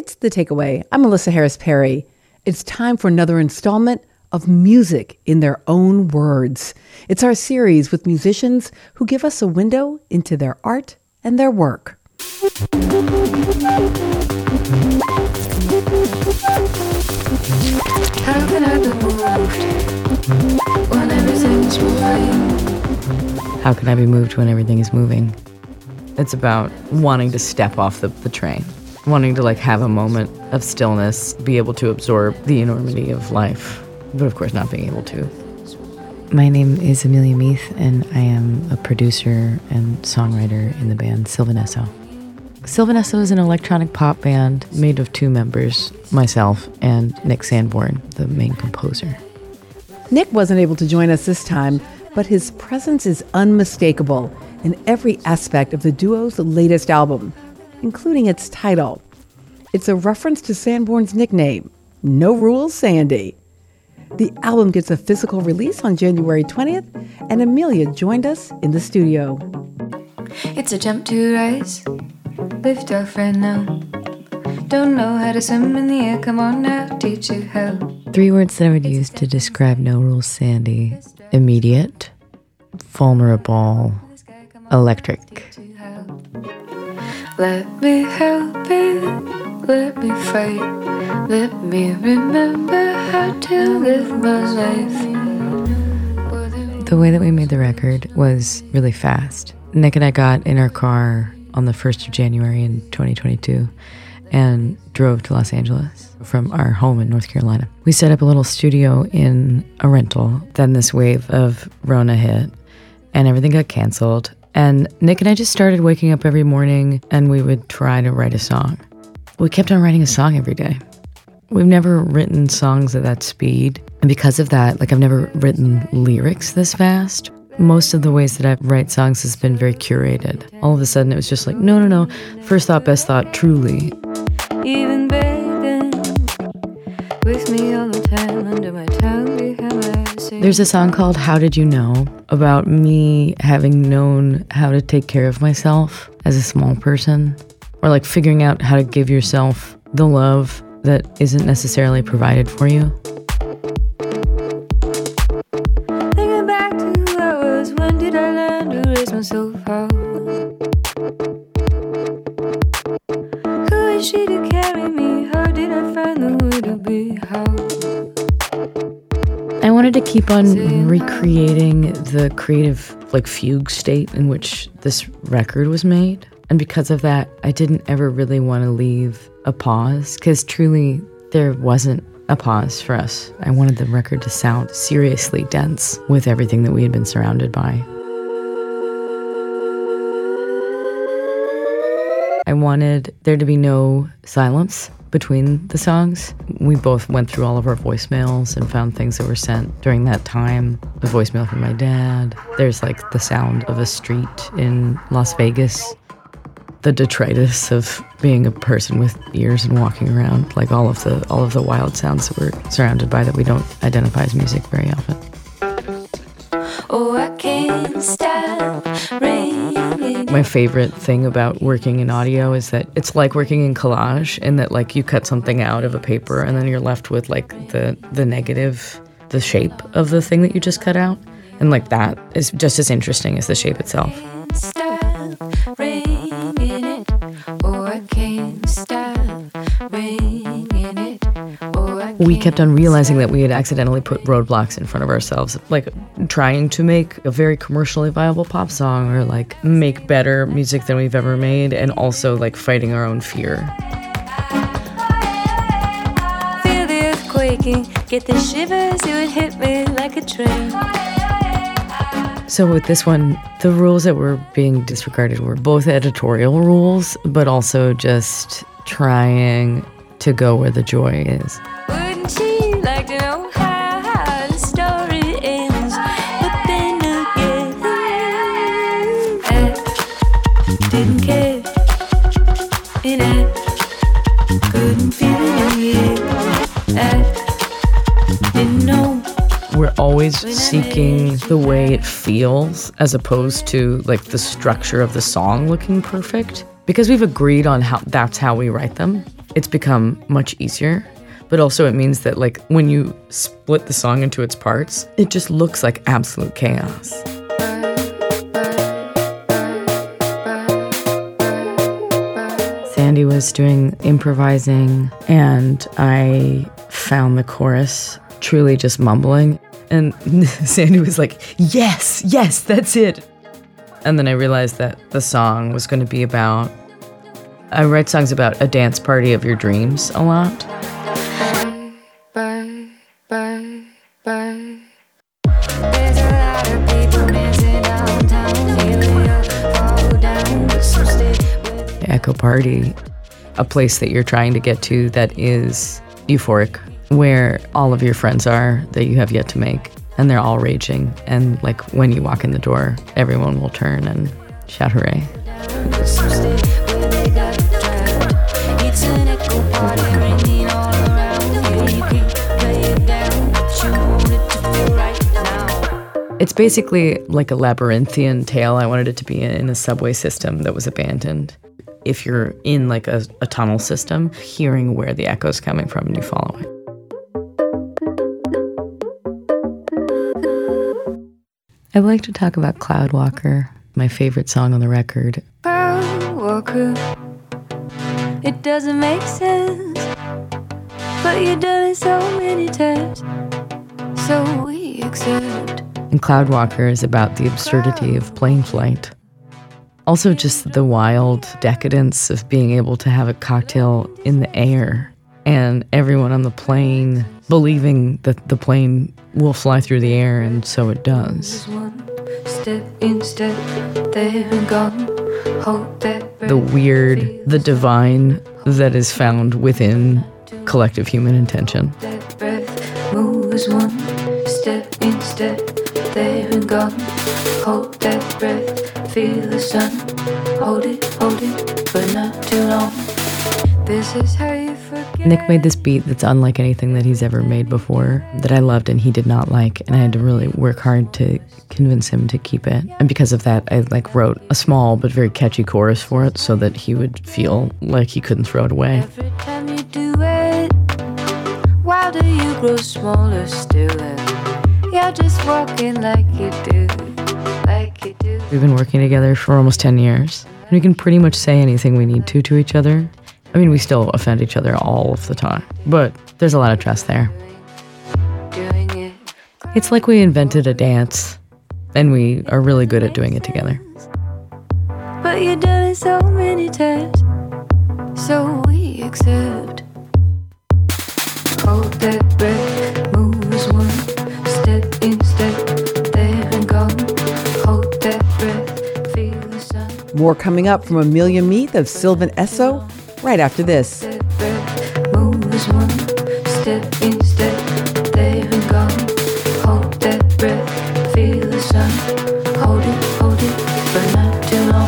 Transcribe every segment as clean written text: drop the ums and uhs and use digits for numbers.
It's The Takeaway. I'm Melissa Harris Perry. It's time for another installment of Music in Their Own Words. It's our series with musicians who give us a window into their art and their work. How can I be moved when everything's moving? How can I be moved when everything is moving? It's about wanting to step off the train, wanting to have a moment of stillness, be able to absorb the enormity of life, but of course not being able to. My name is Amelia Meath, and I am a producer and songwriter in the band Sylvanesso. Sylvanesso is an electronic pop band made of two members, myself and Nick Sanborn, the main composer. Nick wasn't able to join us this time, but his presence is unmistakable in every aspect of the duo's latest album, including its title. It's a reference to Sanborn's nickname, No Rules Sandy. The album gets a physical release on January 20th, and Amelia joined us in the studio. It's a jump to rise, lift off right now. Don't know how to swim in the air, come on now, teach you how. 3 words that I would use to describe No Rules Sandy: immediate, vulnerable, electric. Let me help it, let me fight, let me remember how to live my life. The way that we made the record was really fast. Nick and I got in our car on the 1st of January in 2022 and drove to Los Angeles from our home in North Carolina. We set up a little studio in a rental. Then this wave of Rona hit and everything got canceled. And Nick and I just started waking up every morning and we would try to write a song. We kept on writing a song every day. We've never written songs at that speed. And because of that, I've never written lyrics this fast. Most of the ways that I write songs has been very curated. All of a sudden, it was just no. First thought, best thought, truly. Even begging with me all the time under my tongue behind my eyes. There's a song called How Did You Know? About me having known how to take care of myself as a small person. Or figuring out how to give yourself the love that isn't necessarily provided for you. Thinking back to who I was, when did I learn to raise myself up? Who is she to carry me? How did I find the way to be? How? I wanted to keep on recreating the creative fugue state in which this record was made. And because of that, I didn't ever really want to leave a pause, because truly there wasn't a pause for us. I wanted the record to sound seriously dense with everything that we had been surrounded by. I wanted there to be no silence between the songs. We both went through all of our voicemails and found things that were sent during that time. The voicemail from my dad. There's the sound of a street in Las Vegas. The detritus of being a person with ears and walking around, all of the wild sounds that we're surrounded by that we don't identify as music very often. Oh, I can't stop ringing. My favorite thing about working in audio is that it's like working in collage, in that you cut something out of a paper and then you're left with the negative, the shape of the thing that you just cut out, and that is just as interesting as the shape itself. Stop ringing it. Oh, I can't stop ringing it. Oh, I We kept on realizing that we had accidentally put roadblocks in front of ourselves, trying to make a very commercially viable pop song, or make better music than we've ever made, and also fighting our own fear. Feel the earth quaking, get the shivers, it would hit me like a train. So with this one, the rules that were being disregarded were both editorial rules, but also just trying to go where the joy is. Wouldn't she like to know how the story ends? But then again, I didn't care, and I couldn't feel it yet. I didn't know. We're always seeking the way it feels, as opposed to the structure of the song looking perfect, because we've agreed on how that's how we write them. it's become much easier. But also it means that like when you split the song into its parts, it just looks like absolute chaos. Sandy was doing improvising, and I found the chorus truly just mumbling. And Sandy was like, yes, that's it. And then I realized that the song was going to be about, I write songs about a dance party of your dreams a lot. Echo Party, a place that you're trying to get to that is euphoric, where all of your friends are that you have yet to make, and they're all raging, and like when you walk in the door, everyone will turn and shout hooray. It's basically like a labyrinthian tale. I wanted it to be in a subway system that was abandoned. If you're in like a tunnel system, hearing where the echo's coming from and you follow it. I'd like to talk about Cloudwalker, my favorite song on the record. Cloudwalker, it doesn't make sense, but you've done it so many times, so we accept. And Cloudwalker is about the absurdity of plane flight. Also just the wild decadence of being able to have a cocktail in the air and everyone on the plane believing that the plane will fly through the air, and so it does. The weird, the divine that is found within collective human intention. That breath moves one step in step, there and gone. Hold that breath, feel the sun. Hold it, but not too long. This is how you forget. Nick made this beat that's unlike anything that he's ever made before, that I loved and he did not like, and I had to really work hard to convince him to keep it. And because of that, I wrote a small but very catchy chorus for it so that he would feel like he couldn't throw it away. Every time you do it, why do you grow smaller still? And you're just walking like you do, like you do. We've been working together for almost 10 years, and we can pretty much say anything we need to each other. I mean, we still offend each other all of the time, but there's a lot of trust there. It's like we invented a dance, and we are really good at doing it together. But you've done it so many times, so we accept. Hold that breath, moves one step in step, there and gone. Hold that breath, feel the sun. More coming up from Amelia Meath of Sylvan Esso right after this. That breath moves one step in step, there and gone. Hold that breath, feel the sun. Hold it, but not too long.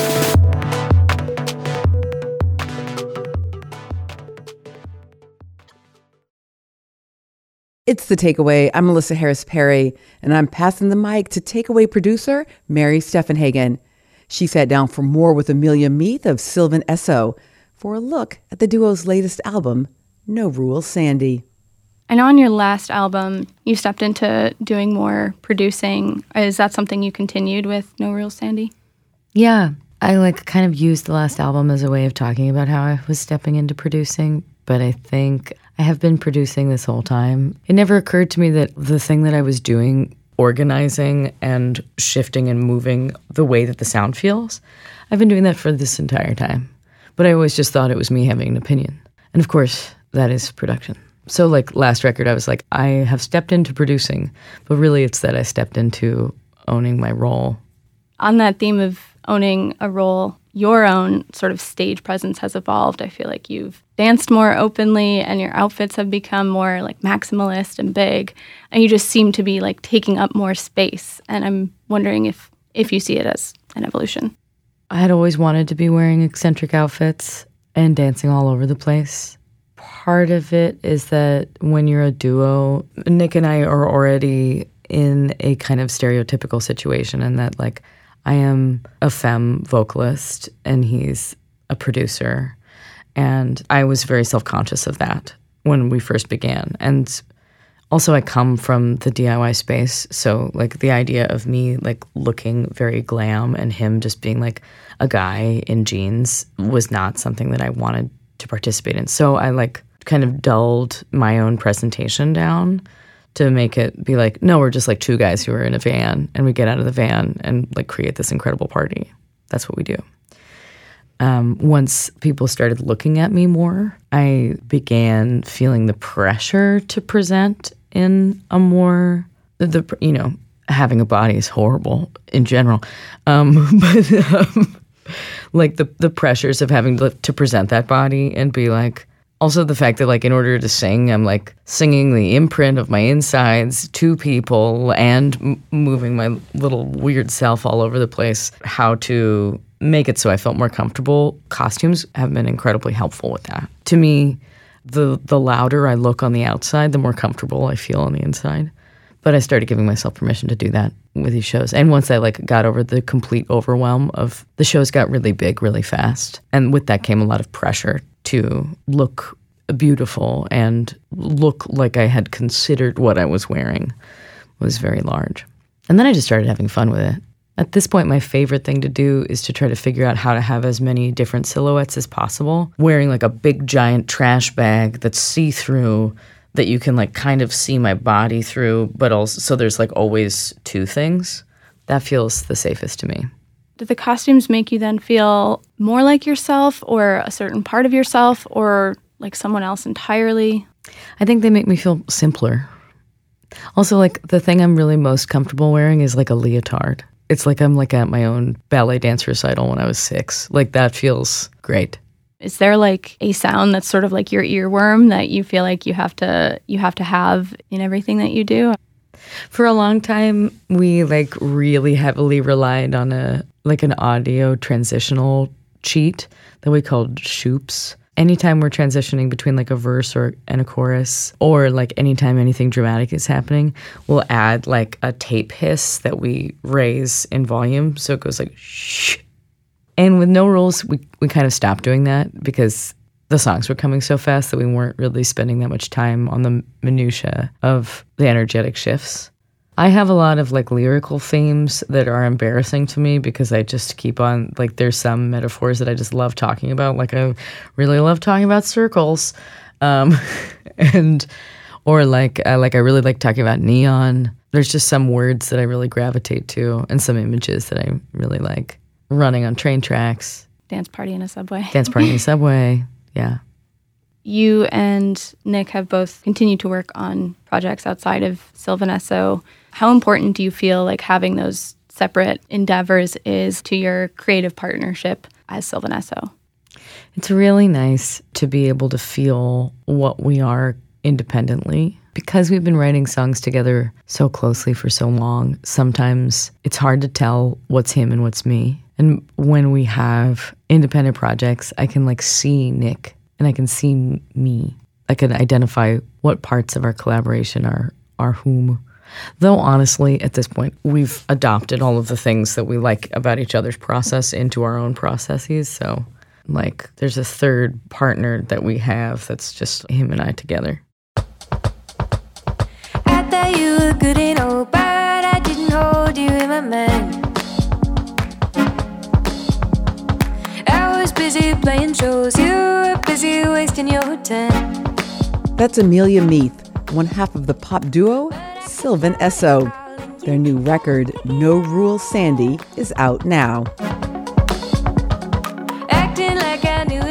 It's The Takeaway. I'm Melissa Harris Perry, and I'm passing the mic to Takeaway producer Mary Steffenhagen. She sat down for more with Amelia Meath of Sylvan Esso for a look at the duo's latest album, No Rules Sandy. I know on your last album, you stepped into doing more producing. Is that something you continued with No Rules Sandy? Yeah, I kind of used the last album as a way of talking about how I was stepping into producing, but I think I have been producing this whole time. It never occurred to me that the thing that I was doing, organizing and shifting and moving the way that the sound feels, I've been doing that for this entire time. But I always just thought it was me having an opinion. And of course, that is production. So last record, I was like, I have stepped into producing, but really it's that I stepped into owning my role. On that theme of owning a role, your own sort of stage presence has evolved. I feel like you've danced more openly and your outfits have become more maximalist and big, and you just seem to be taking up more space. And I'm wondering if you see it as an evolution. I had always wanted to be wearing eccentric outfits and dancing all over the place. Part of it is that when you're a duo, Nick and I are already in a kind of stereotypical situation in that I am a femme vocalist and he's a producer. And I was very self-conscious of that when we first began. And also, I come from the DIY space, so like the idea of me like looking very glam and him just being like a guy in jeans was not something that I wanted to participate in. So I like kind of dulled my own presentation down to make it be like, no, we're just like two guys who are in a van, and we get out of the van and like create this incredible party. That's what we do. Once people started looking at me more, I began feeling the pressure to present in a more, having a body is horrible in general. Like the pressures of having to present that body and be like, also the fact that like in order to sing, I'm like singing the imprint of my insides to people and moving my little weird self all over the place. How to make it so I felt more comfortable. Costumes have been incredibly helpful with that. To me, the louder I look on the outside, the more comfortable I feel on the inside. But I started giving myself permission to do that with these shows. And once I like got over the complete overwhelm of the shows, got really big really fast. And with that came a lot of pressure to look beautiful and look like I had considered what I was wearing was very large. And then I just started having fun with it. At this point, my favorite thing to do is to try to figure out how to have as many different silhouettes as possible. Wearing like a big giant trash bag that's see-through that you can like kind of see my body through, but also so there's like always two things. That feels the safest to me. Did the costumes make you then feel more like yourself or a certain part of yourself or like someone else entirely? I think they make me feel simpler. Also, like the thing I'm really most comfortable wearing is like a leotard. It's like I'm like at my own ballet dance recital when I was 6. Like that feels great. Is there like a sound that's sort of like your earworm that you feel like you have to have in everything that you do? For a long time, we like really heavily relied on an audio transitional cheat that we called shoops. Anytime we're transitioning between like a verse and a chorus, or like anytime anything dramatic is happening, we'll add like a tape hiss that we raise in volume. So it goes like shh. And with no rules, we kind of stopped doing that because the songs were coming so fast that we weren't really spending that much time on the minutia of the energetic shifts. I have a lot of like lyrical themes that are embarrassing to me because I just keep on, like there's some metaphors that I just love talking about. Like I really love talking about circles. Or I really like talking about neon. There's just some words that I really gravitate to and some images that I really like. Running on train tracks. Dance party in a subway. Dance party in a subway, yeah. You and Nick have both continued to work on projects outside of Sylvan Esso. How important do you feel like having those separate endeavors is to your creative partnership as Sylvan Esso? It's really nice to be able to feel what we are independently. Because we've been writing songs together so closely for so long, sometimes it's hard to tell what's him and what's me. And when we have independent projects, I can like see Nick and I can see me. I can identify what parts of our collaboration are whom. Though honestly, at this point, we've adopted all of the things that we like about each other's process into our own processes. So like there's a third partner that we have that's just him and I together. I thought you were good and old, but I didn't hold you in my mind. I was busy playing shows, you were busy wasting your time. That's Amelia Meath, one half of the pop duo Sylvan Esso. Their new record, No Rule Sandy, is out now. Acting like I knew